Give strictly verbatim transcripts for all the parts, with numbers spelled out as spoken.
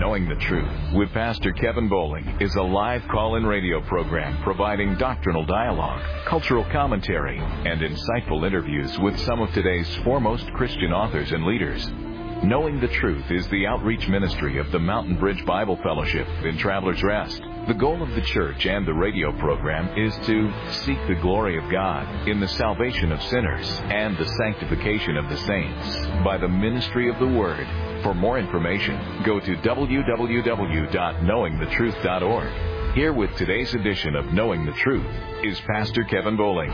Knowing the Truth with Pastor Kevin Bowling is a live call-in radio program providing doctrinal dialogue, cultural commentary, and insightful interviews with some of today's foremost Christian authors and leaders. Knowing the Truth is the outreach ministry of the Mountain Bridge Bible Fellowship in Travelers Rest. The goal of the church and the radio program is to seek the glory of God in the salvation of sinners and the sanctification of the saints by the ministry of the Word. For more information, go to w w w dot knowing the truth dot org. Here with today's edition of Knowing the Truth is Pastor Kevin Bowling.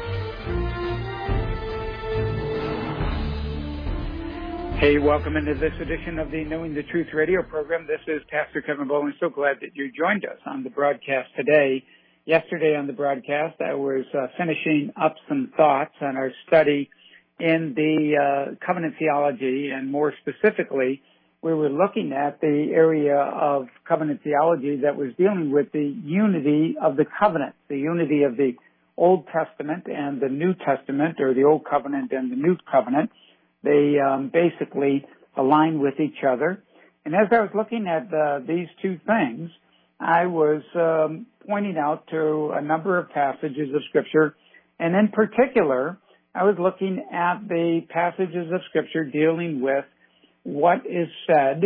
Hey, welcome into this edition of the Knowing the Truth radio program. This is Pastor Kevin Bowling. So glad that you joined us on the broadcast today. Yesterday on the broadcast, I was uh, finishing up some thoughts on our study in the uh, covenant theology, and more specifically, we were looking at the area of covenant theology that was dealing with the unity of the covenant, the unity of the Old Testament and the New Testament, or the Old Covenant and the New Covenant. They um, basically align with each other. And as I was looking at uh, these two things, I was um, pointing out to a number of passages of Scripture, and in particular, I was looking at the passages of Scripture dealing with what is said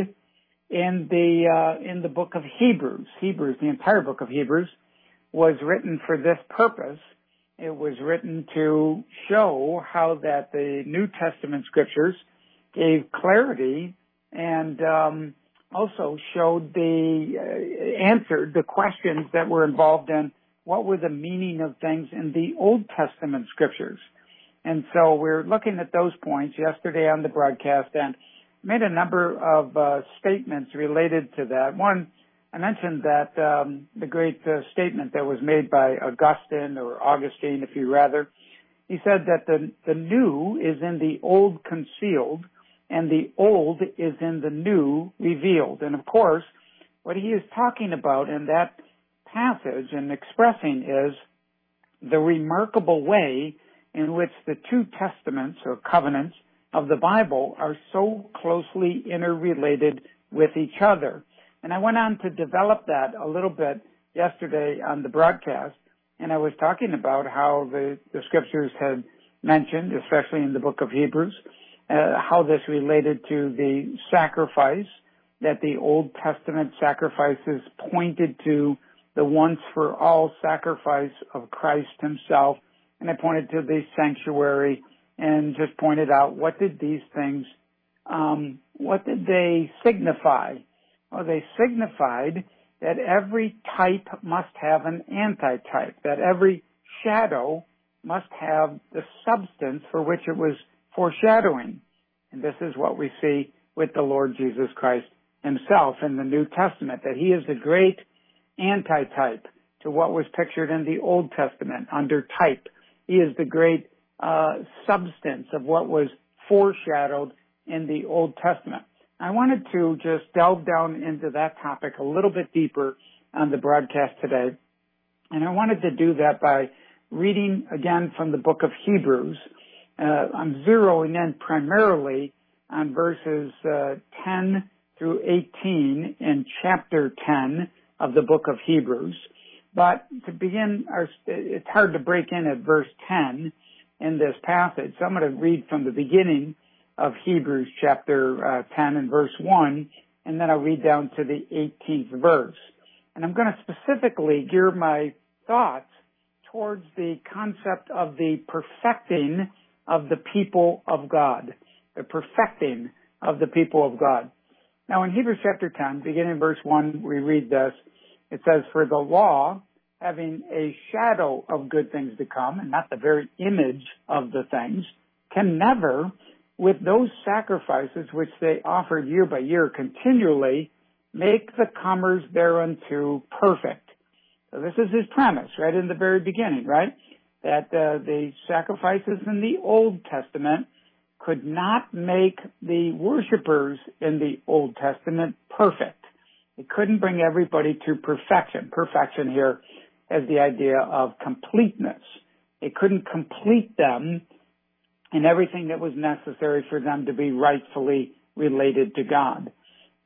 in the uh, in the book of Hebrews. Hebrews, the entire book of Hebrews, was written for this purpose. It was written to show how that the New Testament Scriptures gave clarity and um, also showed the uh, answered the questions that were involved in what were the meaning of things in the Old Testament Scriptures. And so we're looking at those points yesterday on the broadcast and made a number of uh, statements related to that. One, I mentioned that um, the great uh, statement that was made by Augustine, or Augustine, if you rather. He said that the, the new is in the old concealed, and the old is in the new revealed. And of course, what he is talking about in that passage and expressing is the remarkable way in which the two testaments or covenants of the Bible are so closely interrelated with each other. And I went on to develop that a little bit yesterday on the broadcast, and I was talking about how the, the Scriptures had mentioned, especially in the book of Hebrews, uh, how this related to the sacrifice, that the Old Testament sacrifices pointed to the once-for-all sacrifice of Christ himself. And I pointed to the sanctuary and just pointed out what did these things, um, what did they signify? Well, they signified that every type must have an antitype, that every shadow must have the substance for which it was foreshadowing. And this is what we see with the Lord Jesus Christ himself in the New Testament, that he is the great antitype to what was pictured in the Old Testament under type. He is the great uh, substance of what was foreshadowed in the Old Testament. I wanted to just delve down into that topic a little bit deeper on the broadcast today. And I wanted to do that by reading again from the book of Hebrews. Uh, I'm zeroing in primarily on verses uh, ten through eighteen in chapter ten of the book of Hebrews. But to begin, our, it's hard to break in at verse ten in this passage. So I'm going to read from the beginning of Hebrews chapter uh, ten and verse one, and then I'll read down to the eighteenth verse. And I'm going to specifically gear my thoughts towards the concept of the perfecting of the people of God, the perfecting of the people of God. Now in Hebrews chapter ten, beginning in verse one, we read this. It says, "For the law, having a shadow of good things to come, and not the very image of the things, can never, with those sacrifices which they offered year by year continually, make the comers thereunto perfect." So this is his premise right in the very beginning, right? That uh, the sacrifices in the Old Testament could not make the worshipers in the Old Testament perfect. It couldn't bring everybody to perfection. Perfection here has the idea of completeness. It couldn't complete them in everything that was necessary for them to be rightfully related to God.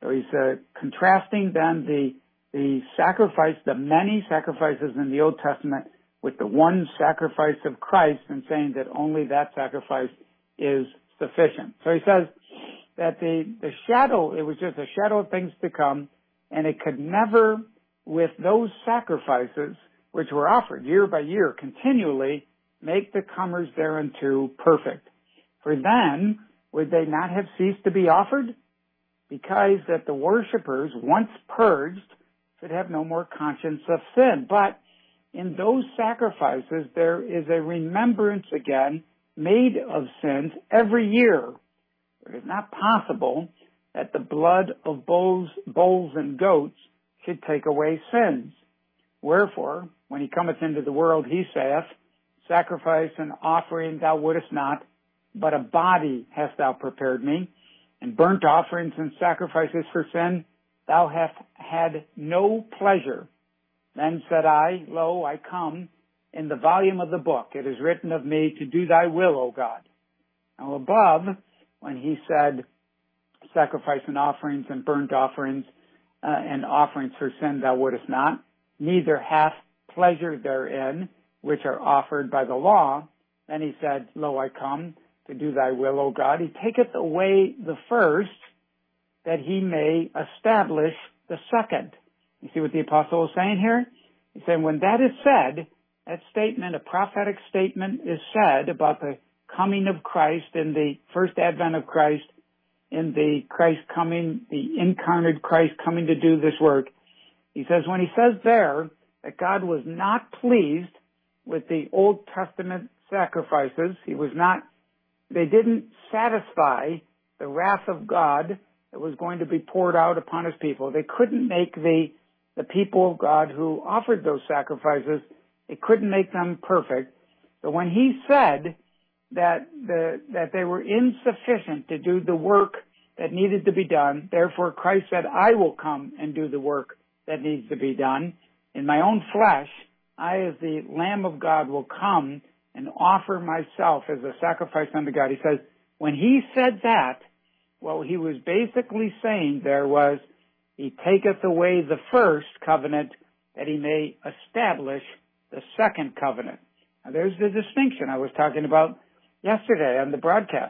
So he's uh, contrasting then the the sacrifice, the many sacrifices in the Old Testament with the one sacrifice of Christ, and saying that only that sacrifice is sufficient. So he says that the, the shadow, it was just a shadow of things to come, and it could never, with those sacrifices, which were offered year by year continually, make the comers thereunto perfect. For then, would they not have ceased to be offered? Because that the worshipers, once purged, should have no more conscience of sin. But in those sacrifices, there is a remembrance again made of sins every year. It is not possible that the blood of bulls, bulls and goats should take away sins. Wherefore, when he cometh into the world, he saith, sacrifice and offering thou wouldest not, but a body hast thou prepared me, and burnt offerings and sacrifices for sin thou hast had no pleasure. Then said I, Lo, I come. In the volume of the book it is written of me to do thy will, O God. Now above, when he said, sacrifice and offerings and burnt offerings uh, and offerings for sin thou wouldest not, neither hath pleasure therein, which are offered by the law. Then he said, Lo, I come to do thy will, O God. He taketh away the first, that he may establish the second. You see what the apostle is saying here? He's saying when that is said, that statement, a prophetic statement is said about the coming of Christ in the first advent of Christ, in the Christ coming, the incarnate Christ coming to do this work. He says, when he says there that God was not pleased with the Old Testament sacrifices, he was not, they didn't satisfy the wrath of God that was going to be poured out upon his people. They couldn't make the, the people of God who offered those sacrifices, it couldn't make them perfect. So when he said that the, that they were insufficient to do the work that needed to be done, therefore Christ said, I will come and do the work that needs to be done. In my own flesh, I as the Lamb of God will come and offer myself as a sacrifice unto God. He says, when he said that, what he was basically saying there was, he taketh away the first covenant that he may establish the second covenant. Now there's the distinction I was talking about yesterday on the broadcast.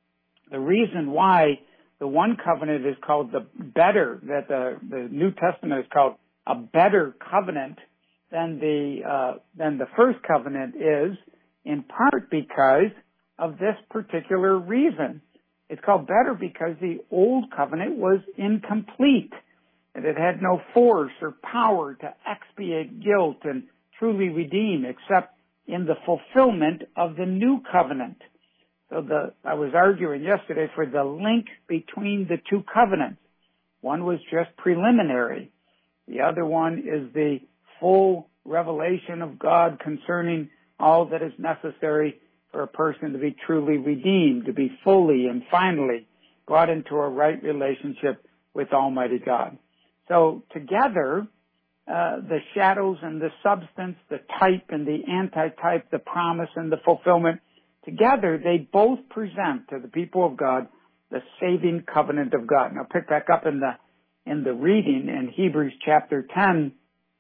The reason why the one covenant is called the better, that the, the New Testament is called a better covenant than the, uh, than the first covenant is, in part because of this particular reason. It's called better because the old covenant was incomplete, and it had no force or power to expiate guilt and truly redeem except in the fulfillment of the new covenant. So the, I was arguing yesterday for the link between the two covenants. One was just preliminary. The other one is the full revelation of God concerning all that is necessary for a person to be truly redeemed, to be fully and finally brought into a right relationship with Almighty God. So together, uh, the shadows and the substance, the type and the antitype, the promise and the fulfillment, together they both present to the people of God the saving covenant of God. Now pick back up in the in the reading in Hebrews chapter ten.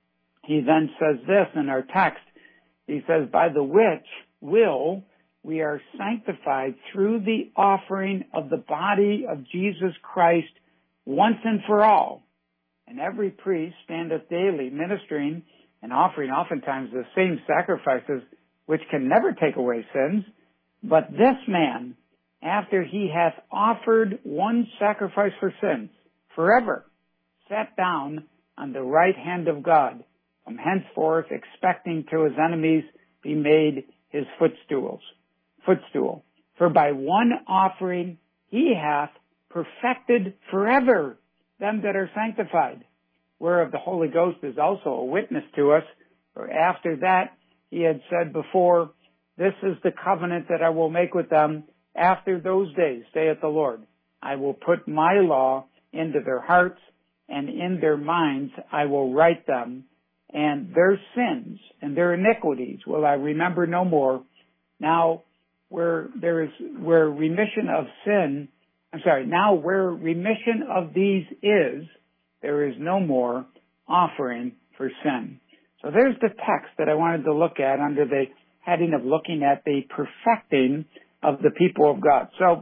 He then says this in our text. He says, by the which will we are sanctified through the offering of the body of Jesus Christ once and for all. And every priest standeth daily ministering and offering oftentimes the same sacrifices which can never take away sins. But this man, after he hath offered one sacrifice for sins, forever sat down on the right hand of God, from henceforth expecting till his enemies be made his footstools. Footstool. For by one offering he hath perfected forever them that are sanctified, whereof the Holy Ghost is also a witness to us. For after that he had said before, this is the covenant that I will make with them after those days, saith the Lord. I will put my law into their hearts, and in their minds I will write them, and their sins and their iniquities will I remember no more. Now, where there is, where remission of sin I'm sorry, now where remission of these is, there is no more offering for sin. So there's the text that I wanted to look at under the heading of looking at the perfecting of the people of God. So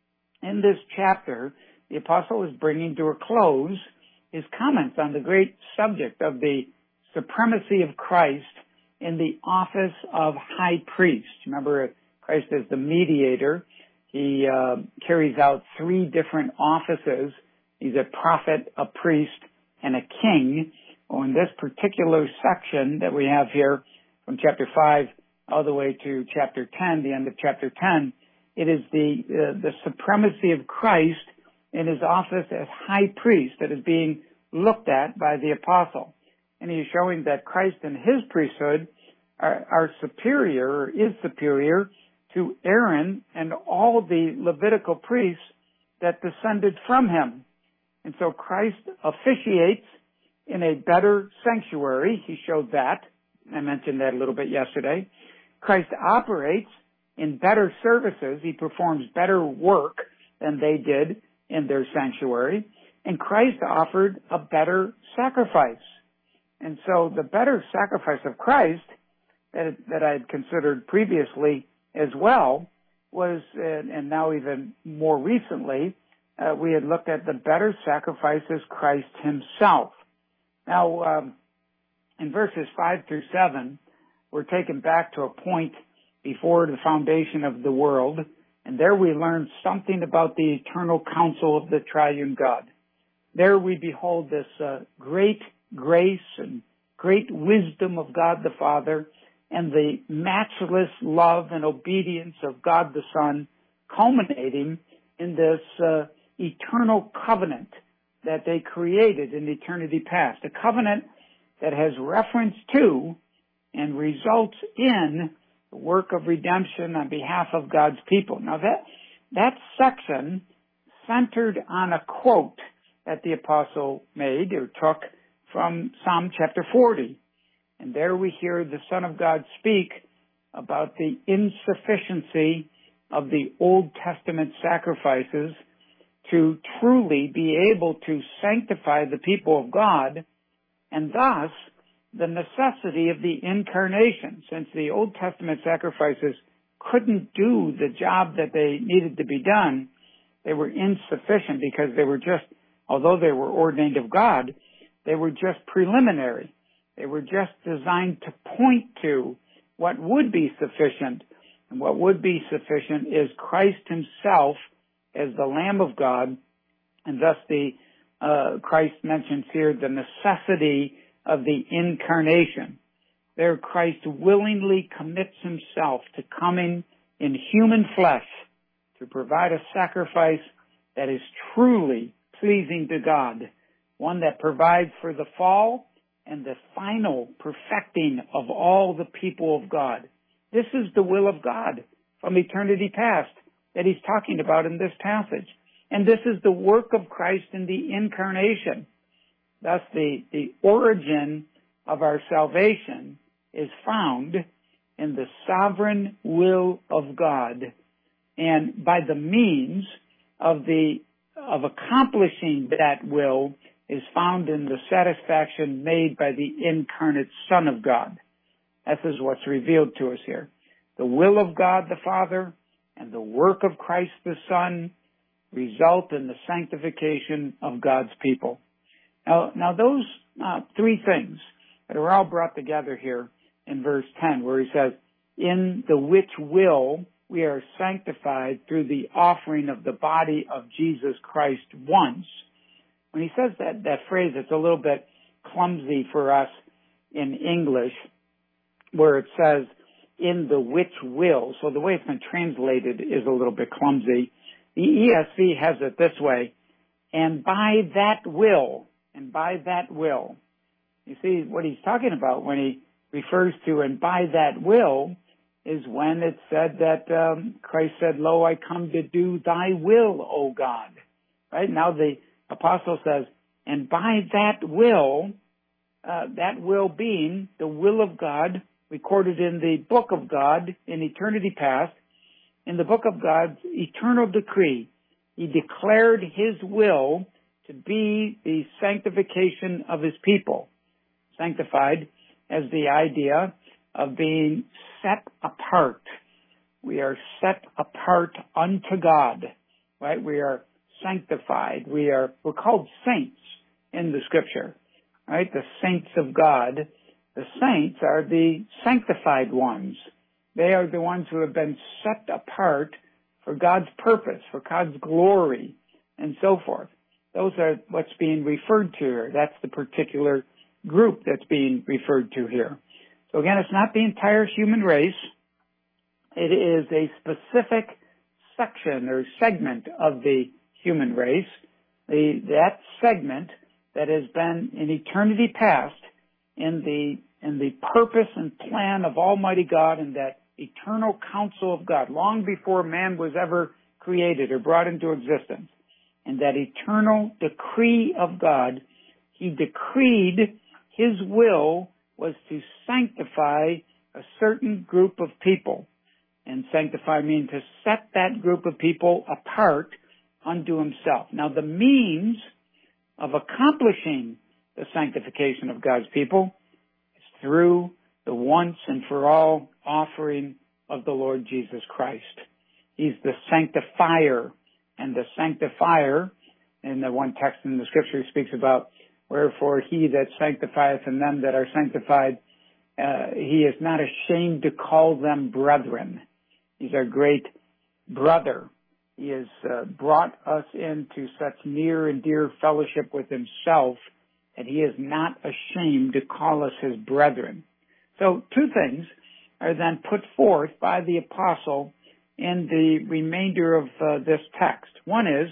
in this chapter, the apostle is bringing to a close his comments on the great subject of the supremacy of Christ in the office of high priest. Remember, Christ is the mediator. He uh, carries out three different offices. He's a prophet, a priest, and a king. Well, in this particular section that we have here from chapter five all the way to chapter ten, the end of chapter ten, it is the uh, the supremacy of Christ in his office as high priest that is being looked at by the apostle. And he is showing that Christ and his priesthood are, are superior, or is superior, to Aaron and all the Levitical priests that descended from him. And so Christ officiates in a better sanctuary. He showed that. I mentioned that a little bit yesterday. Christ operates in better services. He performs better work than they did in their sanctuary. And Christ offered a better sacrifice. And so the better sacrifice of Christ that, that I had considered previously as well was, and, and now even more recently, uh, we had looked at the better sacrifice as Christ himself. Now, um, in verses five through seven, we're taken back to a point before the foundation of the world, and there we learn something about the eternal counsel of the triune God. There we behold this uh, great grace and great wisdom of God the Father and the matchless love and obedience of God the Son culminating in this uh, eternal covenant that they created in eternity past, a covenant that has reference to and results in the work of redemption on behalf of God's people. Now that, that section centered on a quote that the apostle made or took from Psalm chapter forty. And there we hear the Son of God speak about the insufficiency of the Old Testament sacrifices to truly be able to sanctify the people of God, and thus the necessity of the incarnation, since the Old Testament sacrifices couldn't do the job that they needed to be done. They were insufficient because they were just, although they were ordained of God, they were just preliminary. They were just designed to point to what would be sufficient. And what would be sufficient is Christ himself as the Lamb of God, and thus the uh, Christ mentions here the necessity of the incarnation. There Christ willingly commits himself to coming in human flesh to provide a sacrifice that is truly pleasing to God, one that provides for the fall and the final perfecting of all the people of God. This is the will of God from eternity past that he's talking about in this passage. And this is the work of Christ in the incarnation. Thus, the, the origin of our salvation is found in the sovereign will of God, and by the means of the of accomplishing that will is found in the satisfaction made by the incarnate Son of God. This is what's revealed to us here. The will of God the Father and the work of Christ the Son result in the sanctification of God's people. Now, now those uh, three things that are all brought together here in verse ten, where he says, in the which will we are sanctified through the offering of the body of Jesus Christ once. When he says that, that phrase, it's a little bit clumsy for us in English, where it says, in the which will. So the way it's been translated is a little bit clumsy. The E S V has it this way, and by that will, and by that will. You see, what he's talking about when he refers to and by that will is when it said that um, Christ said, lo, I come to do thy will, O God. Right? Now the apostle says, and by that will, uh, that will being the will of God recorded in the book of God in eternity past, in the book of God's eternal decree, He declared his will to be the sanctification of his people. Sanctified as the idea of being set apart. We are set apart unto God, right? We are sanctified. We are, we're called saints in the scripture, right? The saints of God. The saints are the sanctified ones. They are the ones who have been set apart for God's purpose, for God's glory, and so forth. Those are what's being referred to here. That's the particular group that's being referred to here. So again, it's not the entire human race. It is a specific section or segment of the human race. The, that segment that has been in eternity past in the, in the purpose and plan of Almighty God and that eternal counsel of God, long before man was ever created or brought into existence. And that eternal decree of God, he decreed his will was to sanctify a certain group of people. And sanctify means to set that group of people apart unto himself. Now the means of accomplishing the sanctification of God's people is through the once and for all offering of the Lord Jesus Christ. He's the sanctifier. And the sanctifier, in the one text in the scripture speaks about, wherefore he that sanctifieth and them that are sanctified, uh, he is not ashamed to call them brethren. He's our great brother. He has uh, brought us into such near and dear fellowship with himself that he is not ashamed to call us his brethren. So two things are then put forth by the apostle in the remainder of uh, this text. One is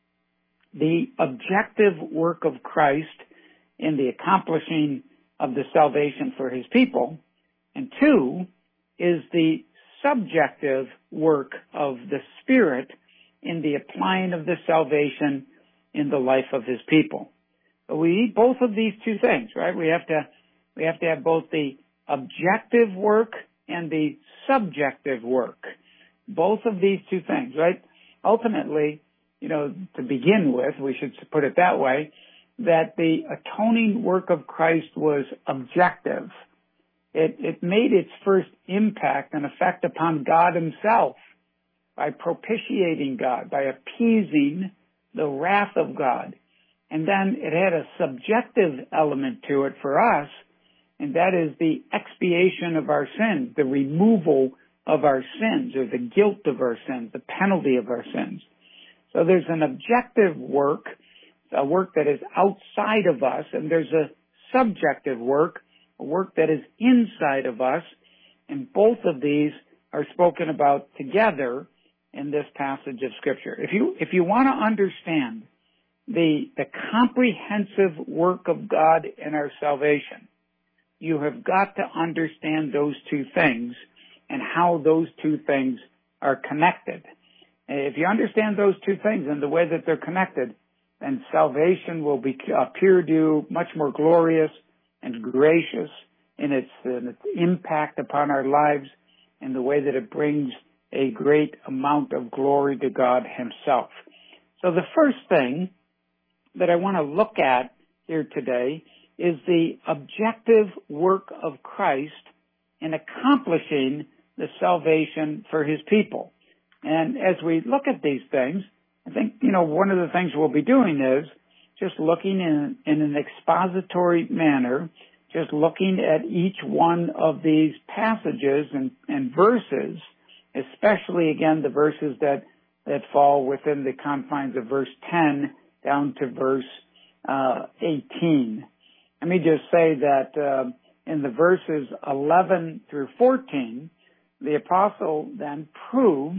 the objective work of Christ in the accomplishing of the salvation for his people. And two is the subjective work of the Spirit in the applying of the salvation in the life of his people. But we need both of these two things, right? We have to, we have to have both the objective work and the subjective work. Both of these two things, right? Ultimately, you know, to begin with, we should put it that way, that the atoning work of Christ was objective. It, it made its first impact and effect upon God himself by propitiating God, by appeasing the wrath of God. And then it had a subjective element to it for us, and that is the expiation of our sins, the removal of our sins, or the guilt of our sins, the penalty of our sins. So there's an objective work, a work that is outside of us, and there's a subjective work, a work that is inside of us, and both of these are spoken about together in this passage of Scripture. If you, if you want to understand the, the comprehensive work of God in our salvation, you have got to understand those two things and how those two things are connected. If you understand those two things and the way that they're connected, then salvation will be, appear to you much more glorious and gracious in its, in its impact upon our lives and the way that it brings a great amount of glory to God himself. So the first thing that I want to look at here today is the objective work of Christ in accomplishing the salvation for his people. And as we look at these things, I think, you know, one of the things we'll be doing is just looking in, in an expository manner, just looking at each one of these passages and, and verses, especially, again, the verses that, that fall within the confines of verse ten down to verse uh, eighteen. Let me just say that uh, in the verses eleven through fourteen, the apostle then proves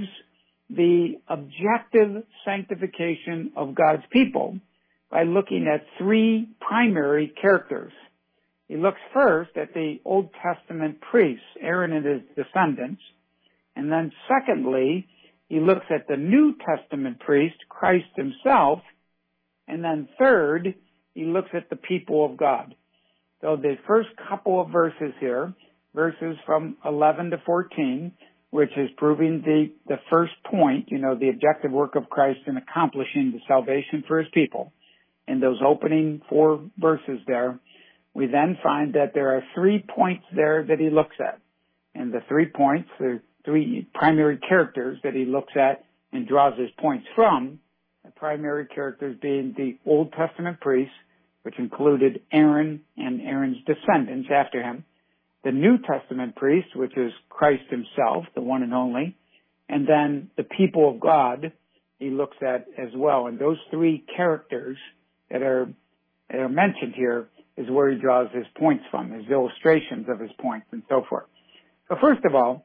the objective sanctification of God's people by looking at three primary characters. He looks first at the Old Testament priests, Aaron and his descendants, and then secondly, he looks at the New Testament priest, Christ himself, and then third, he looks at the people of God. So the first couple of verses here, verses from eleven to fourteen, which is proving the, the first point, you know, the objective work of Christ in accomplishing the salvation for his people. In those opening four verses there, we then find that there are three points there that he looks at. And the three points, the three primary characters that he looks at and draws his points from, the primary characters being the Old Testament priests, which included Aaron and Aaron's descendants after him, the New Testament priest, which is Christ himself, the one and only, and then the people of God he looks at as well. And those three characters that are, that are mentioned here is where he draws his points from, his illustrations of his points and so forth. So first of all,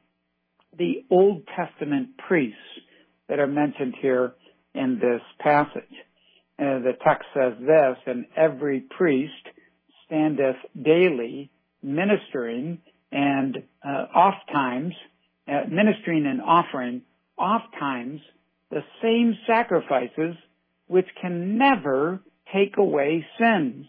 the Old Testament priests that are mentioned here in this passage. Uh, the text says this, and every priest standeth daily ministering and uh, oft times, uh, ministering and offering oft times the same sacrifices which can never take away sins.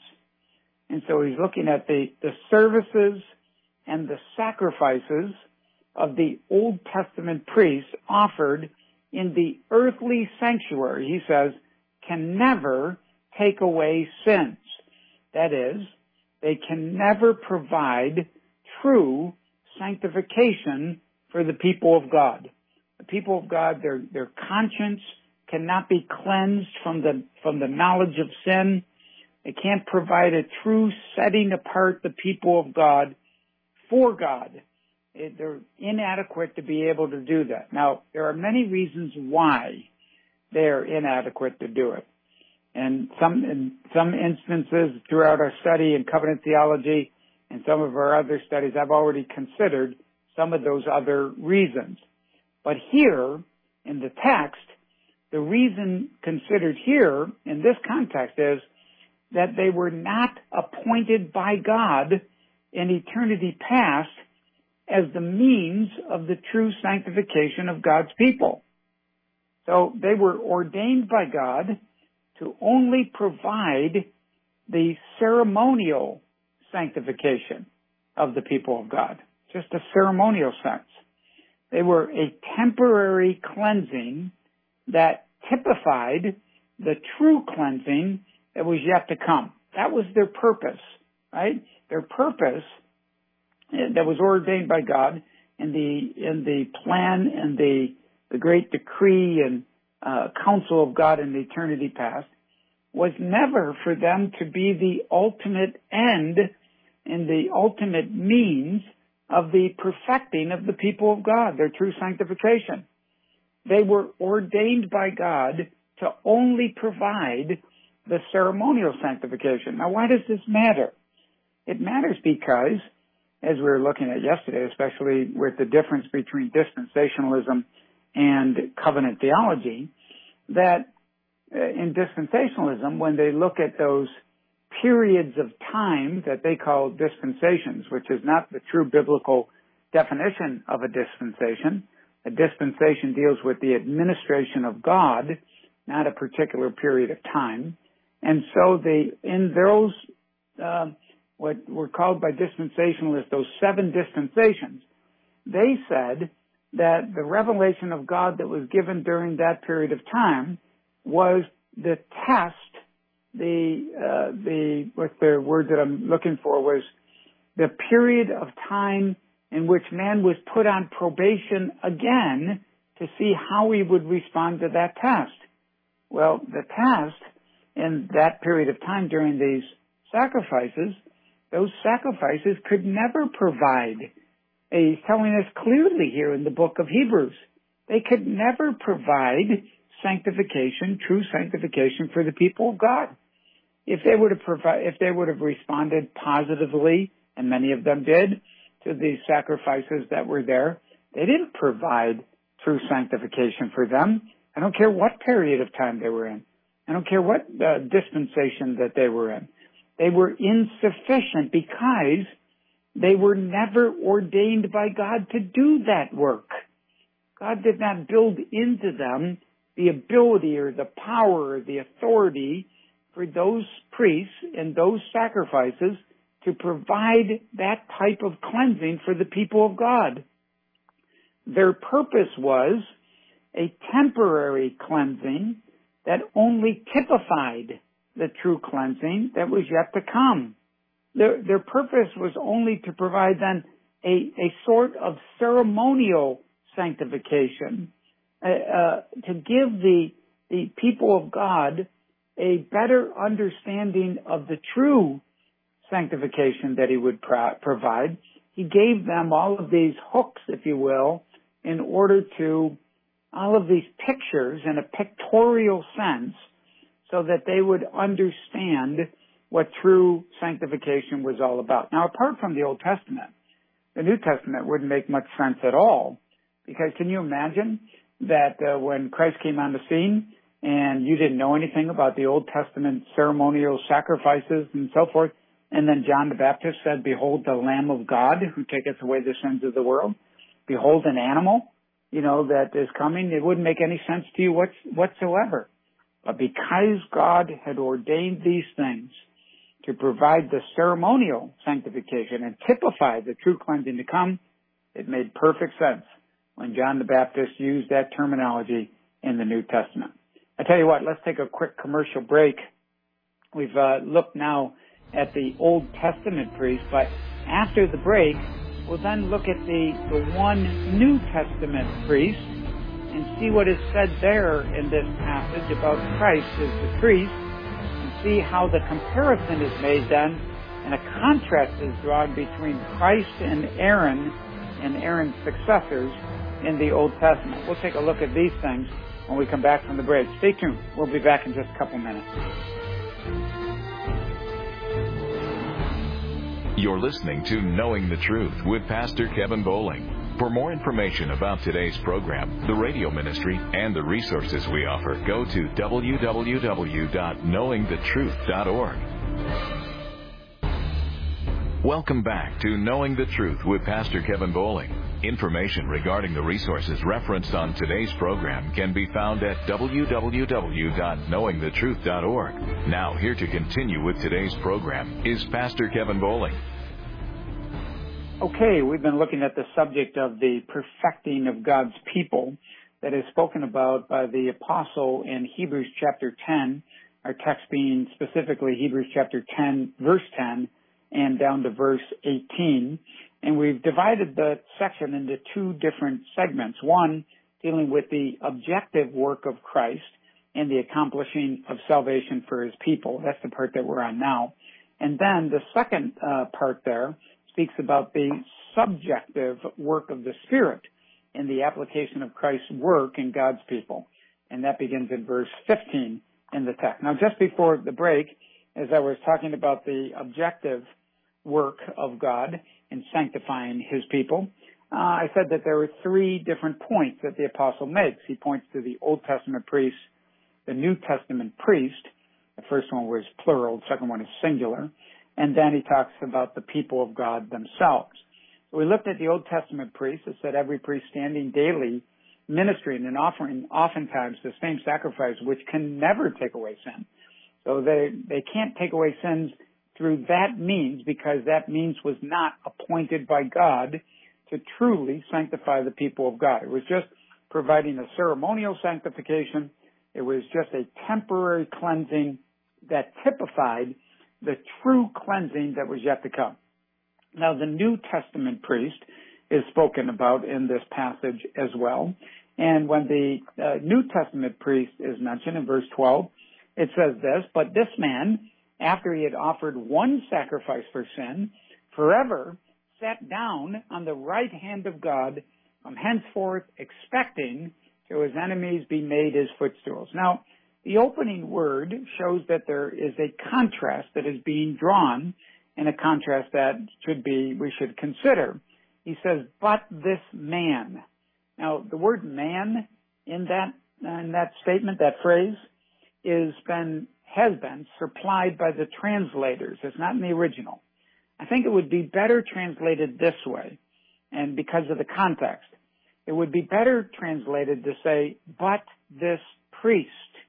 And so he's looking at the, the services and the sacrifices of the Old Testament priests offered in the earthly sanctuary, he says, can never take away sins. That is, they can never provide true sanctification for the people of God. The people of God, their, their conscience cannot be cleansed from the, from the knowledge of sin. They can't provide a true setting apart the people of God for God. It, they're inadequate to be able to do that. Now, there are many reasons why they're inadequate to do it. And some, in some instances throughout our study in covenant theology and some of our other studies, I've already considered some of those other reasons. But here, in the text, the reason considered here in this context is that they were not appointed by God in eternity past as the means of the true sanctification of God's people. So they were ordained by God to only provide the ceremonial sanctification of the people of God, just a ceremonial sense. They were a temporary cleansing that typified the true cleansing that was yet to come. That was their purpose, right? Their purpose that was ordained by God in the in the plan and the the great decree and uh, counsel of God in eternity past was never for them to be the ultimate end and the ultimate means of the perfecting of the people of God, their true sanctification. They were ordained by God to only provide the ceremonial sanctification. Now, why does this matter? It matters because, as we were looking at yesterday, especially with the difference between dispensationalism and covenant theology, that in dispensationalism, when they look at those periods of time that they call dispensations, which is not the true biblical definition of a dispensation, a dispensation deals with the administration of God, not a particular period of time. And so they, in those, uh, what were called by dispensationalists, those seven dispensations, they said that the revelation of God that was given during that period of time was the test, the, uh, the, what the word that I'm looking for was the period of time in which man was put on probation again to see how he would respond to that test. Well, the test in that period of time during these sacrifices, those sacrifices could never provide, he's telling us clearly here in the book of Hebrews, they could never provide sanctification, true sanctification for the people of God. If they would have provi- if they would have responded positively, and many of them did, to the sacrifices that were there, they didn't provide true sanctification for them. I don't care what period of time they were in. I don't care what uh, dispensation that they were in. They were insufficient because they were never ordained by God to do that work. God did not build into them the ability or the power or the authority for those priests and those sacrifices to provide that type of cleansing for the people of God. Their purpose was a temporary cleansing that only typified the true cleansing that was yet to come. Their, their purpose was only to provide then a, a sort of ceremonial sanctification, uh, uh, to give the, the people of God a better understanding of the true sanctification that he would pro- provide. He gave them all of these hooks, if you will, in order to, all of these pictures in a pictorial sense, so that they would understand what true sanctification was all about. Now, apart from the Old Testament, the New Testament wouldn't make much sense at all, because can you imagine that uh, when Christ came on the scene and you didn't know anything about the Old Testament ceremonial sacrifices and so forth, and then John the Baptist said, "Behold the Lamb of God who taketh away the sins of the world. Behold an animal, you know, that is coming." It wouldn't make any sense to you whatsoever. But because God had ordained these things to provide the ceremonial sanctification and typify the true cleansing to come, it made perfect sense when John the Baptist used that terminology in the New Testament. I tell you what, let's take a quick commercial break. We've uh, looked now at the Old Testament priest, but after the break, we'll then look at the, the one New Testament priest and see what is said there in this passage about Christ as the priest, and see how the comparison is made then, and a contrast is drawn between Christ and Aaron and Aaron's successors in the Old Testament. We'll take a look at these things when we come back from the break. Stay tuned. We'll be back in just a couple minutes. You're listening to Knowing the Truth with Pastor Kevin Bowling. For more information about today's program, the radio ministry, and the resources we offer, go to w w w dot knowing the truth dot org. Welcome back to Knowing the Truth with Pastor Kevin Bowling. Information regarding the resources referenced on today's program can be found at w w w dot knowing the truth dot org. Now, here to continue with today's program is Pastor Kevin Bowling. Okay, we've been looking at the subject of the perfecting of God's people that is spoken about by the apostle in Hebrews chapter ten, our text being specifically Hebrews chapter ten, verse ten, and down to verse eighteen. And we've divided the section into two different segments. One, dealing with the objective work of Christ and the accomplishing of salvation for his people. That's the part that we're on now. And then the second uh, part there speaks about the subjective work of the Spirit in the application of Christ's work in God's people. And that begins in verse fifteen in the text. Now, just before the break, as I was talking about the objective work of God in sanctifying his people, uh, I said that there were three different points that the apostle makes. He points to the Old Testament priest, the New Testament priest. The first one was plural, the second one is singular. And then he talks about the people of God themselves. So we looked at the Old Testament priest. It said every priest standing daily, ministering and offering oftentimes the same sacrifice, which can never take away sin. So they, they can't take away sins through that means, because that means was not appointed by God to truly sanctify the people of God. It was just providing a ceremonial sanctification. It was just a temporary cleansing that typified the true cleansing that was yet to come. Now, the New Testament priest is spoken about in this passage as well. And when the uh, New Testament priest is mentioned in verse twelve, it says this, "But this man, after he had offered one sacrifice for sin, forever sat down on the right hand of God, from henceforth expecting till his enemies be made his footstools." Now, the opening word shows that there is a contrast that is being drawn, and a contrast that should be, we should consider. He says, "But this man." Now, the word "man" in that, in that statement, that phrase, is been, has been supplied by the translators. It's not in the original. I think it would be better translated this way, and because of the context, it would be better translated to say, "But this priest."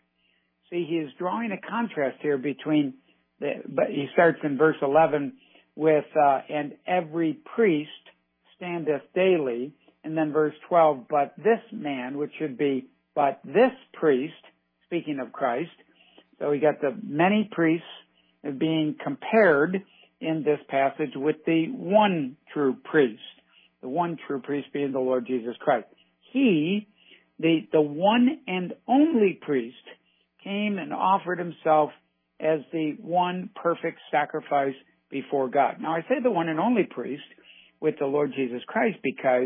See, he is drawing a contrast here between, the, but he starts in verse eleven with, uh, "and every priest standeth daily And then verse twelve, but this man, which should be, but this priest, speaking of Christ. So we got the many priests being compared in this passage with the one true priest, the one true priest being the Lord Jesus Christ. He, the, the one and only priest, came and offered himself as the one perfect sacrifice before God. Now I say the one and only priest with the Lord Jesus Christ because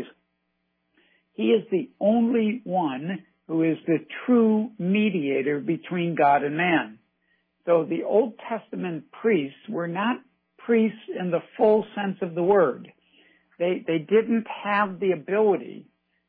he is the only one who is the true mediator between God and man. So the Old Testament priests were not priests in the full sense of the word. They, they didn't have the ability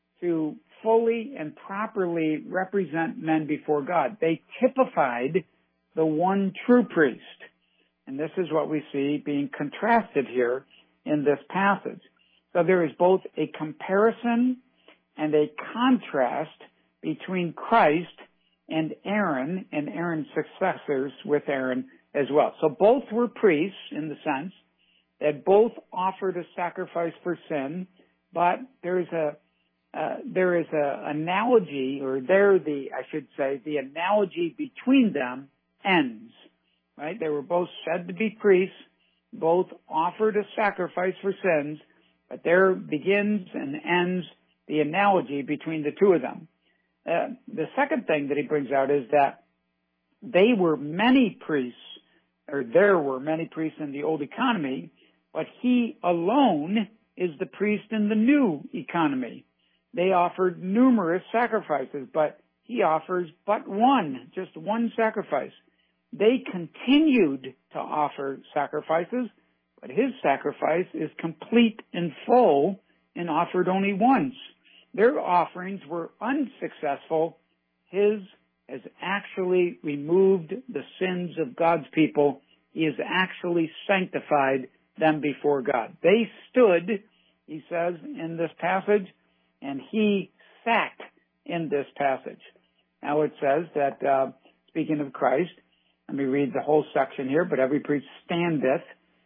to fully and properly represent men before God. They typified the one true priest. And this is what we see being contrasted here in this passage. So there is both a comparison and a contrast between Christ and Aaron and Aaron's successors with Aaron as well. So both were priests in the sense that both offered a sacrifice for sin, but there's a uh, there is a analogy, or there the I should say the analogy between them ends. Right? They were both said to be priests, both offered a sacrifice for sins, but there begins and ends the analogy between the two of them. Uh, the second thing that he brings out is that they were many priests, or there were many priests in the old economy, but he alone is the priest in the new economy. They offered numerous sacrifices, but he offers but one, just one sacrifice. They continued to offer sacrifices, but his sacrifice is complete and full and offered only once. Their offerings were unsuccessful. His has actually removed the sins of God's people. He has actually sanctified them before God. They stood, he says in this passage, and he sat in this passage. Now it says that, uh, speaking of Christ, let me read the whole section here, but every priest standeth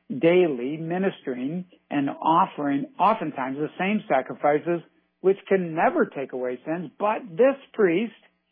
daily ministering and offering oftentimes the same sacrifices which can never take away sins. But this priest,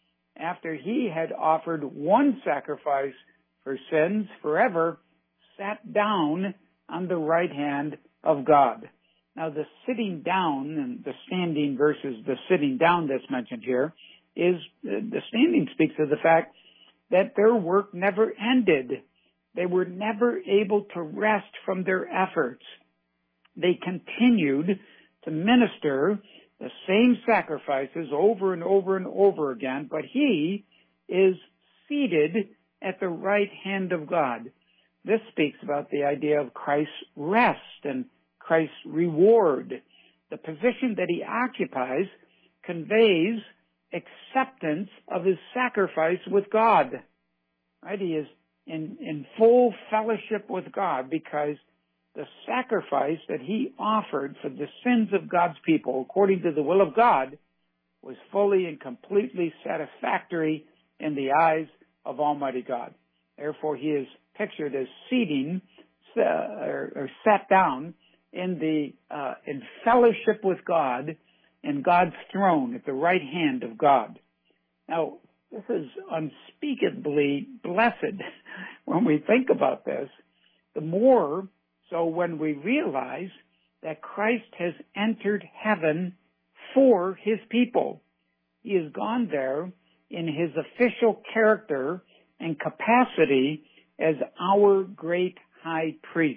after he had offered one sacrifice for sins forever, sat down on the right hand of God. Now the sitting down and the standing versus the sitting down that's mentioned here is, the standing speaks of the fact that their work never ended. They were never able to rest from their efforts. They continued to minister the same sacrifices over and over and over again, but he is seated at the right hand of God. This speaks about the idea of Christ's rest and Christ's reward. The position that he occupies conveys acceptance of his sacrifice with God. Right? He is in, in full fellowship with God because the sacrifice that he offered for the sins of God's people, according to the will of God, was fully and completely satisfactory in the eyes of Almighty God. Therefore, he is pictured as seating uh, or, or sat down in the uh, in fellowship with God in God's throne at the right hand of God. Now, this is unspeakably blessed when we think about this. The more so when we realize that Christ has entered heaven for his people. He has gone there in his official character and capacity as our great high priest.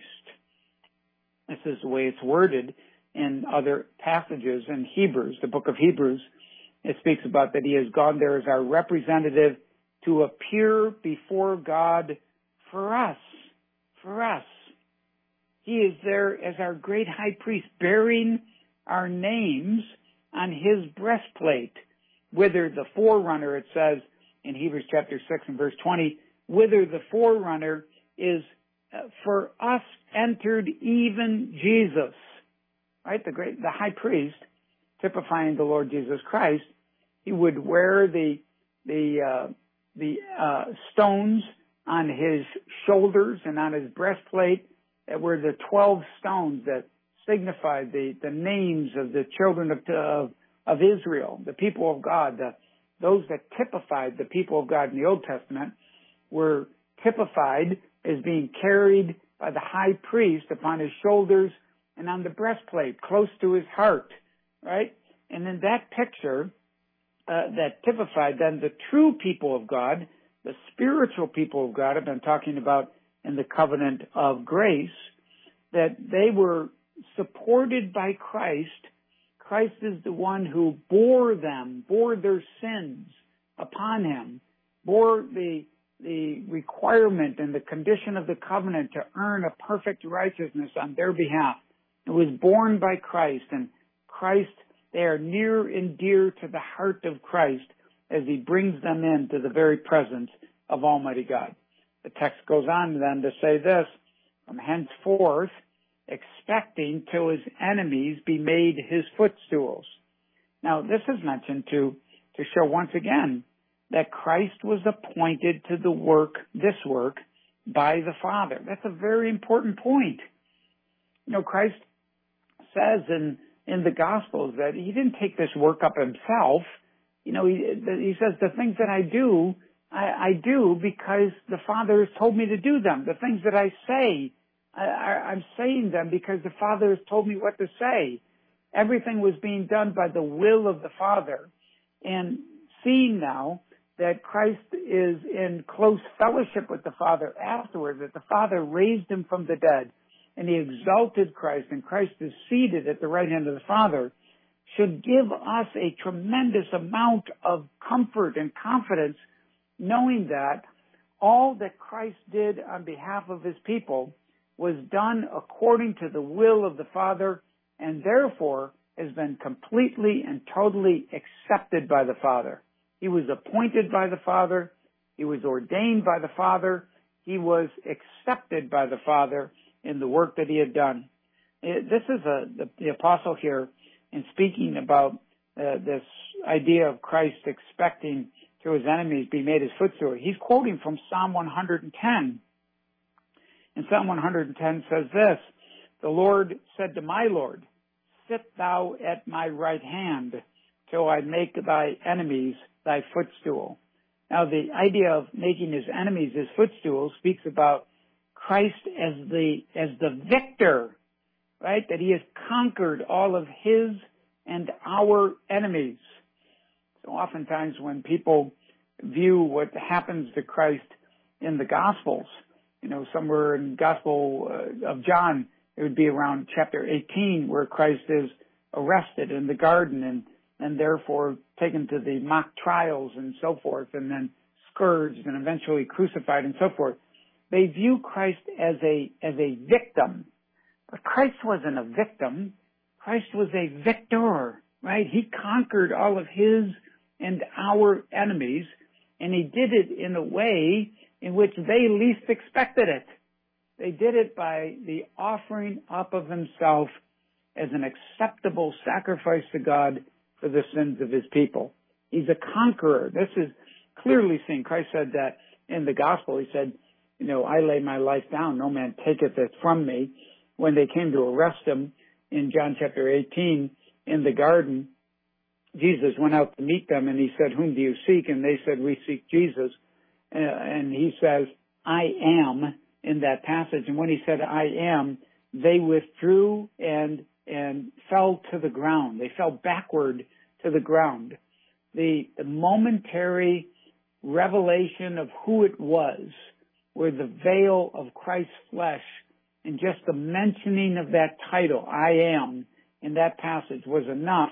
This is the way it's worded in other passages in Hebrews, the book of Hebrews. It speaks about that he has gone there as our representative to appear before God for us, for us. He is there as our great high priest, bearing our names on his breastplate. Whither the forerunner, it says in Hebrews chapter six and verse twenty, whither the forerunner is uh, for us entered even Jesus. Right? The great, the high priest, typifying the Lord Jesus Christ, he would wear the, the, uh, the, uh, stones on his shoulders and on his breastplate that were the twelve stones that signified the, the names of the children of, of, of Israel, the people of God. The, those that typified the people of God in the Old Testament were typified as being carried by the high priest upon his shoulders and on the breastplate, close to his heart, right? And in that picture, uh, that typified then the true people of God, the spiritual people of God, I've been talking about in the covenant of grace, that they were supported by Christ. Christ is the one who bore them, bore their sins upon him, bore the the requirement and the condition of the covenant to earn a perfect righteousness on their behalf. It was borne by Christ, and Christ, they are near and dear to the heart of Christ as he brings them into the very presence of Almighty God. The text goes on then to say this, from henceforth, expecting till his enemies be made his footstools. Now, this is mentioned to, to show once again that Christ was appointed to the work, this work, by the Father. That's a very important point. You know, Christ says in, in the Gospels that he didn't take this work up himself. You know, he, he says, the things that I do, I, I do because the Father has told me to do them. The things that I say, I, I, I'm saying them because the Father has told me what to say. Everything was being done by the will of the Father. And seeing now that Christ is in close fellowship with the Father afterwards, that the Father raised him from the dead, and he exalted Christ, and Christ is seated at the right hand of the Father, should give us a tremendous amount of comfort and confidence, knowing that all that Christ did on behalf of his people was done according to the will of the Father, and therefore has been completely and totally accepted by the Father. He was appointed by the Father. He was ordained by the Father. He was accepted by the Father in the work that he had done. This is a, the, the apostle here in speaking about uh, this idea of Christ expecting to his enemies be made his footstool. He's quoting from Psalm one hundred ten. And Psalm one hundred ten says this, the Lord said to my Lord, sit thou at my right hand till I make thy enemies thy footstool. Now, the idea of making his enemies his footstool speaks about Christ as the as the victor, right? That he has conquered all of his and our enemies. So oftentimes when people view what happens to Christ in the Gospels, you know, somewhere in the Gospel uh, of John, it would be around chapter eighteen where Christ is arrested in the garden and and therefore taken to the mock trials and so forth, and then scourged and eventually crucified and so forth. They view Christ as a as a victim. But Christ wasn't a victim. Christ was a victor, right? He conquered all of his and our enemies, and he did it in a way in which they least expected it. They did it by the offering up of himself as an acceptable sacrifice to God for the sins of his people. He's a conqueror. This is clearly seen. Christ said that in the gospel. He said, you know, I lay my life down, no man taketh it from me. When they came to arrest him in John chapter eighteen in the garden, Jesus went out to meet them and he said, whom do you seek? And they said, we seek Jesus. Uh, and he says, I am, in that passage. And when he said, I am, they withdrew and and fell to the ground. They fell backward to the ground. The, the momentary revelation of who it was, where the veil of Christ's flesh and just the mentioning of that title, I am, in that passage was enough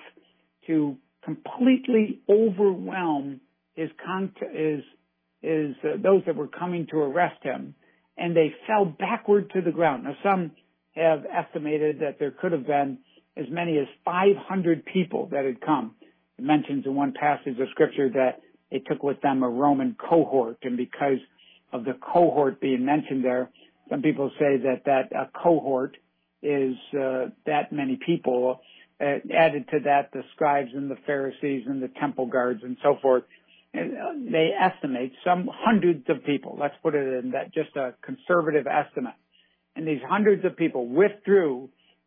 to completely overwhelm his, con- his, his uh, those that were coming to arrest him, and they fell backward to the ground. Now, some have estimated that there could have been as many as five hundred people that had come. It mentions in one passage of Scripture that they took with them a Roman cohort, and because of the cohort being mentioned there, some people say that that uh, cohort is uh, that many people. Uh, added to that, the scribes and the Pharisees and the temple guards and so forth. And, uh, they estimate some hundreds of people. Let's put it in that just a conservative estimate. And these hundreds of people withdrew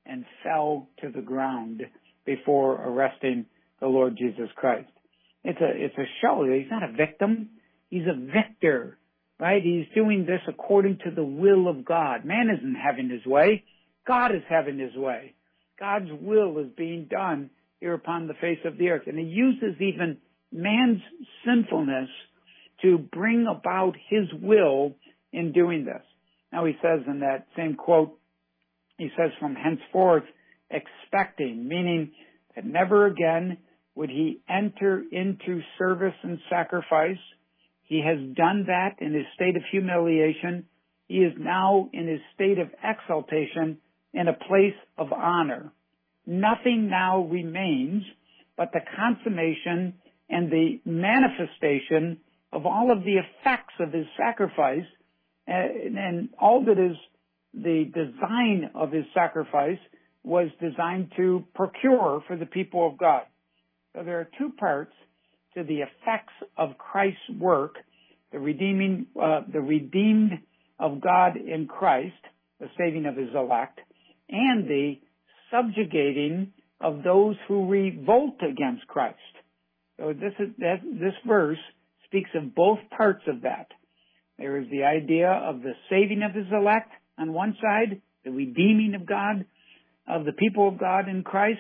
and fell to the ground before arresting the Lord Jesus Christ. It's a, it's a show. He's not a victim. He's a victor, right? He's doing this according to the will of God. Man isn't having his way. God is having his way. God's will is being done here upon the face of the earth. And he uses even man's sinfulness to bring about his will in doing this. Now he says in that same quote, he says, from henceforth expecting, meaning that never again would he enter into service and sacrifice. He has done that in his state of humiliation. He is now in his state of exaltation in a place of honor. Nothing now remains but the consummation and the manifestation of all of the effects of his sacrifice, and, and all that is the design of his sacrifice was designed to procure for the people of God. So there are two parts to the effects of Christ's work, the redeeming, uh, the redeemed of God in Christ, the saving of his elect, and the subjugating of those who revolt against Christ. So this is that, this verse speaks of both parts of that. There is the idea of the saving of his elect on one side, the redeeming of God, of the people of God in Christ,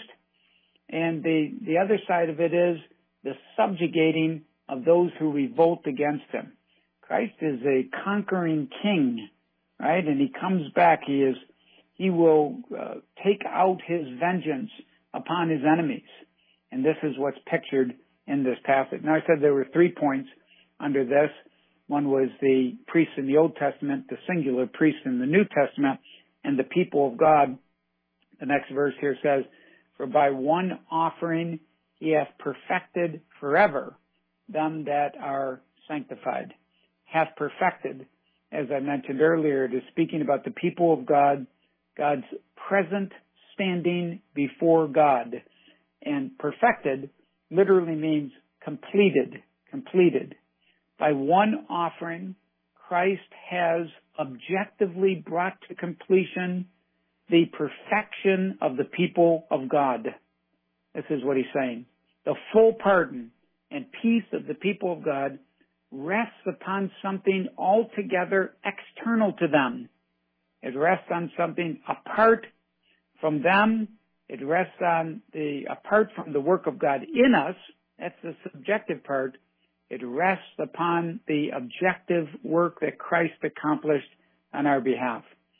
and the, the other side of it is the subjugating of those who revolt against him. Christ is a conquering king, right? And he comes back. He is, he will uh, take out his vengeance upon his enemies. And this is what's pictured in this passage. Now I said there were three points under this. One was the priests in the Old Testament, the singular priests in the New Testament, and the people of God. The next verse here says, for by one offering he hath perfected forever them that are sanctified. Hath perfected, as I mentioned earlier, it is speaking about the people of God, God's present standing before God. And perfected literally means completed, completed. By one offering, Christ has objectively brought to completion the perfection of the people of God. This is what he's saying. The full pardon and peace of the people of God rests upon something altogether external to them. It rests on something apart from them. It rests on the, apart from the work of God in us. That's the subjective part. It rests upon the objective work that Christ accomplished on our behalf.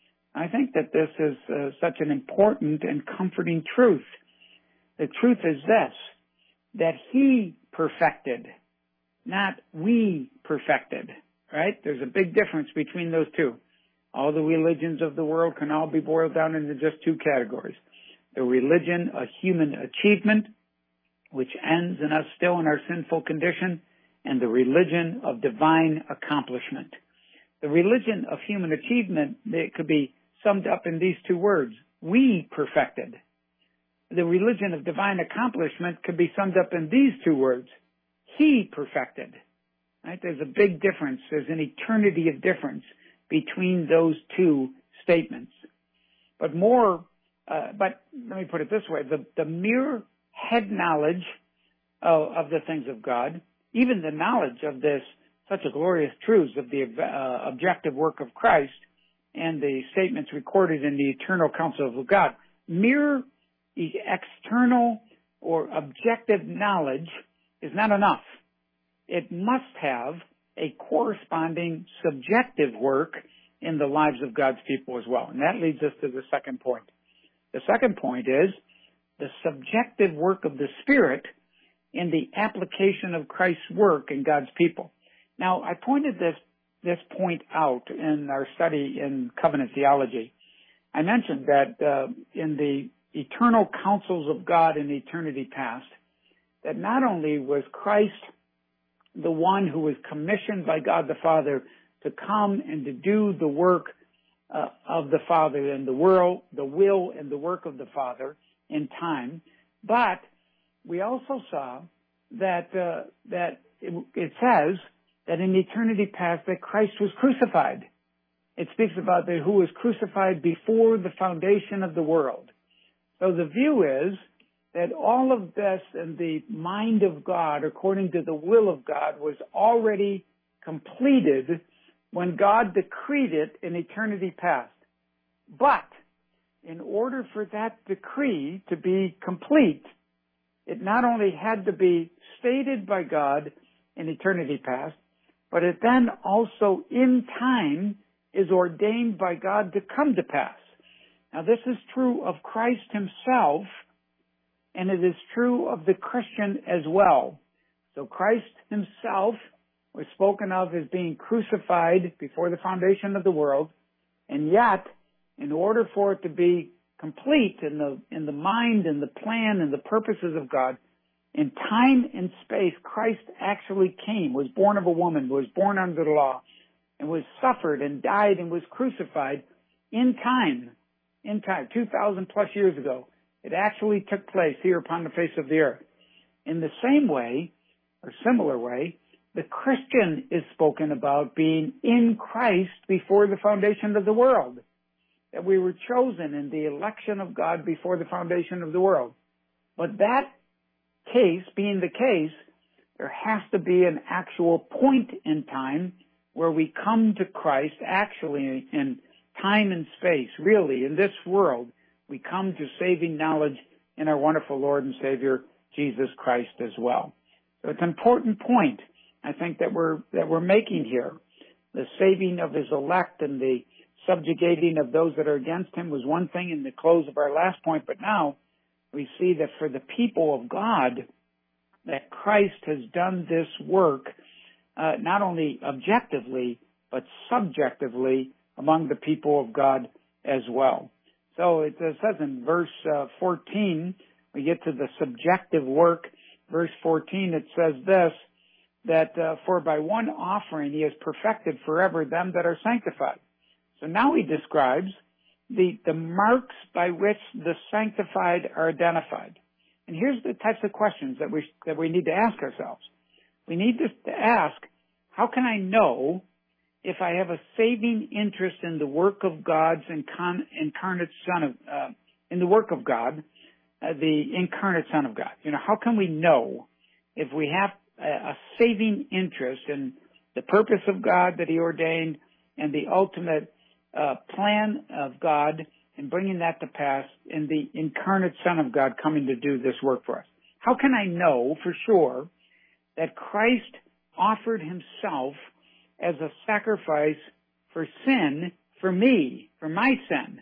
I think that this is uh, such an important and comforting truth. The truth is this, that he perfected, not we perfected, right? There's a big difference between those two. All the religions of the world can all be boiled down into just two categories. The religion of human achievement, which ends in us still in our sinful condition, and the religion of divine accomplishment. The religion of human achievement, it could be summed up in these two words, we perfected. The religion of divine accomplishment could be summed up in these two words, he perfected. Right? There's a big difference. There's an eternity of difference between those two statements. But more, uh, but let me put it this way, the, the mere head knowledge of, of the things of God, even the knowledge of this, such a glorious truths of the uh, objective work of Christ and the statements recorded in the eternal counsel of God, mere external or objective knowledge is not enough. It must have a corresponding subjective work in the lives of God's people as well. And that leads us to the second point. The second point is the subjective work of the Spirit in the application of Christ's work in God's people. Now, I pointed this this point out in our study in covenant theology. I mentioned that uh, in the eternal counsels of God in eternity past, that not only was Christ the one who was commissioned by God the Father to come and to do the work uh, of the Father and the world, the will and the work of the Father in time, but we also saw that uh, that it, it says that in eternity past that Christ was crucified. It speaks about the, who was crucified before the foundation of the world. So the view is that all of this in the mind of God, according to the will of God, was already completed when God decreed it in eternity past. But in order for that decree to be complete, it not only had to be stated by God in eternity past, but it then also in time is ordained by God to come to pass. Now this is true of Christ himself, and it is true of the Christian as well. So Christ himself was spoken of as being crucified before the foundation of the world, and yet, in order for it to be complete in the in the mind and the plan and the purposes of God, in time and space, Christ actually came, was born of a woman, was born under the law, and was suffered and died and was crucified in time, in time, two thousand plus years ago. It actually took place here upon the face of the earth. In the same way, or similar way, the Christian is spoken about being in Christ before the foundation of the world. That we were chosen in the election of God before the foundation of the world. But that case being the case, there has to be an actual point in time where we come to Christ actually in time and space, really, in this world. We come to saving knowledge in our wonderful Lord and Savior, Jesus Christ, as well. So it's an important point, I think, that we're, that we're making here. The saving of his elect and the subjugating of those that are against him was one thing in the close of our last point, but now we see that for the people of God, that Christ has done this work, uh, not only objectively, but subjectively among the people of God as well. So it says in verse uh, fourteen, we get to the subjective work. Verse fourteen, it says this, that uh, for by one offering he has perfected forever them that are sanctified. So now he describes the, the marks by which the sanctified are identified. And here's the types of questions that we, that we need to ask ourselves. We need to, to ask, how can I know if I have a saving interest in the work of God's incon, incarnate Son of, uh, in the work of God, uh, the incarnate Son of God? You know, how can we know if we have a, a saving interest in the purpose of God that he ordained and the ultimate uh, plan of God and bringing that to pass in the incarnate Son of God coming to do this work for us? How can I know for sure that Christ offered himself as a sacrifice for sin, for me, for my sin?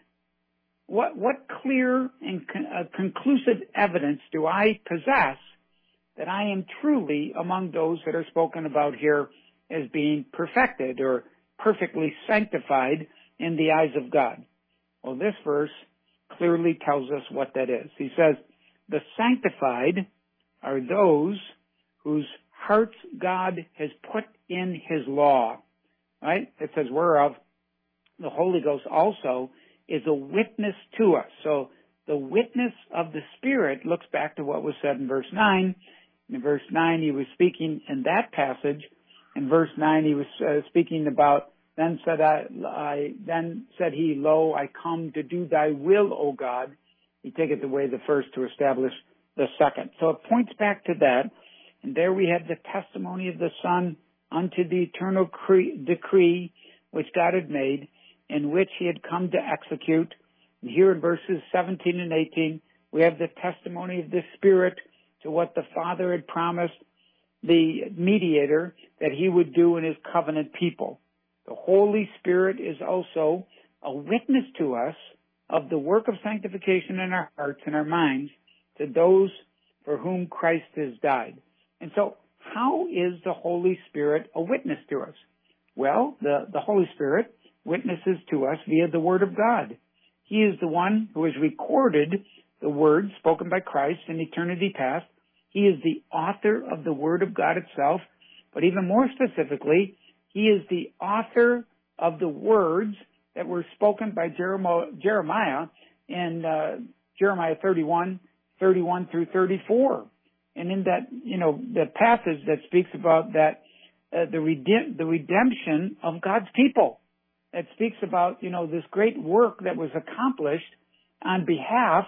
What, what clear and con- uh, conclusive evidence do I possess that I am truly among those that are spoken about here as being perfected or perfectly sanctified in the eyes of God? Well, this verse clearly tells us what that is. He says, the sanctified are those whose hearts God has put in his law. Right? It says, whereof the Holy Ghost also is a witness to us. So the witness of the Spirit looks back to what was said in verse nine. In verse nine, he was speaking in that passage. In verse nine, he was uh, speaking about, then said I, I, then said he, lo, I come to do thy will, O God. He taketh away the first to establish the second. So it points back to that. And there we have the testimony of the Son unto the eternal cre- decree which God had made, in which he had come to execute. And here in verses seventeen and eighteen, we have the testimony of the Spirit to what the Father had promised the mediator that he would do in his covenant people. The Holy Spirit is also a witness to us of the work of sanctification in our hearts and our minds to those for whom Christ has died. And so, how is the Holy Spirit a witness to us? Well, the, the Holy Spirit witnesses to us via the Word of God. He is the one who has recorded the words spoken by Christ in eternity past. He is the author of the Word of God itself, but even more specifically, he is the author of the words that were spoken by Jeremiah in uh, Jeremiah thirty-one, thirty-one through thirty-four. And in that, you know, the passage that speaks about that, uh, the redem- the redemption of God's people. That speaks about, you know, this great work that was accomplished on behalf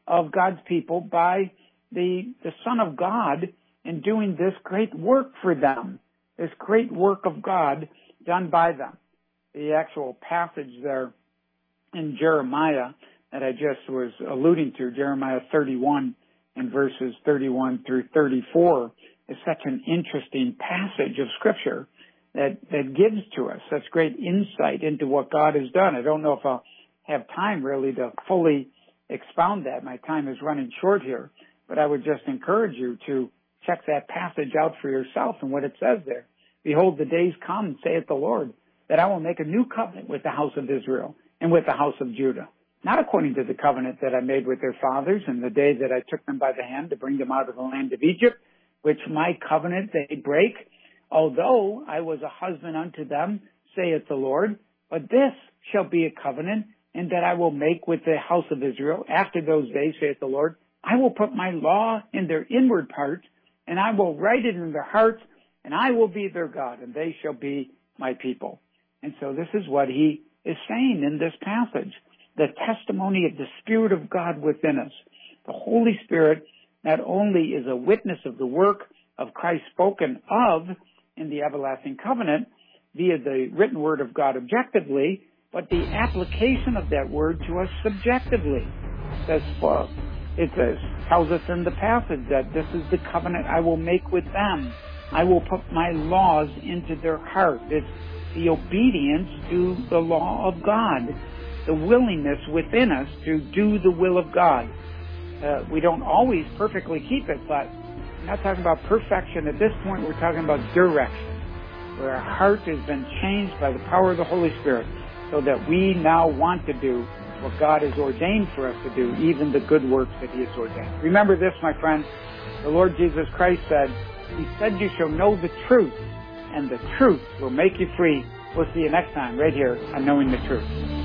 of God's people by the, the Son of God in doing this great work for them, this great work of God done by them. The actual passage there in Jeremiah that I just was alluding to, Jeremiah thirty-one and verses thirty-one through thirty-four, is such an interesting passage of Scripture that, that gives to us such great insight into what God has done. I don't know if I'll have time really to fully expound that. My time is running short here, but I would just encourage you to check that passage out for yourself and what it says there. Behold, the days come, saith the Lord, that I will make a new covenant with the house of Israel and with the house of Judah, not according to the covenant that I made with their fathers in the day that I took them by the hand to bring them out of the land of Egypt, which my covenant they break, although I was a husband unto them, saith the Lord. But this shall be a covenant, and that I will make with the house of Israel after those days, saith the Lord. I will put my law in their inward parts, and I will write it in their hearts, and I will be their God, and they shall be my people. And so this is what he is saying in this passage, the testimony of the Spirit of God within us. The Holy Spirit not only is a witness of the work of Christ spoken of in the everlasting covenant via the written word of God objectively, but the application of that word to us subjectively. It says, well, it says, tells us in the passage that this is the covenant I will make with them. I will put my laws into their heart. It's the obedience to the law of God, the willingness within us to do the will of God. Uh, we don't always perfectly keep it, but we're not talking about perfection. At this point, we're talking about direction, where our heart has been changed by the power of the Holy Spirit so that we now want to do what God has ordained for us to do, even the good works that he has ordained. Remember this, my friend. The Lord Jesus Christ said, he said you shall know the truth, and the truth will make you free. We'll see you next time right here on Knowing the Truth.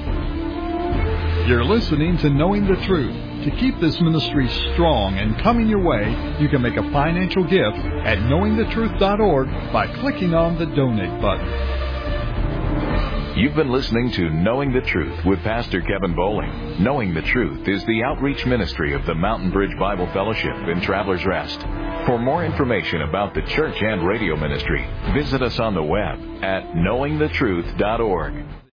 You're listening to Knowing the Truth. To keep this ministry strong and coming your way, you can make a financial gift at knowing the truth dot org by clicking on the donate button. You've been listening to Knowing the Truth with Pastor Kevin Bowling. Knowing the Truth is the outreach ministry of the Mountain Bridge Bible Fellowship in Travelers Rest. For more information about the church and radio ministry, visit us on the web at knowing the truth dot org.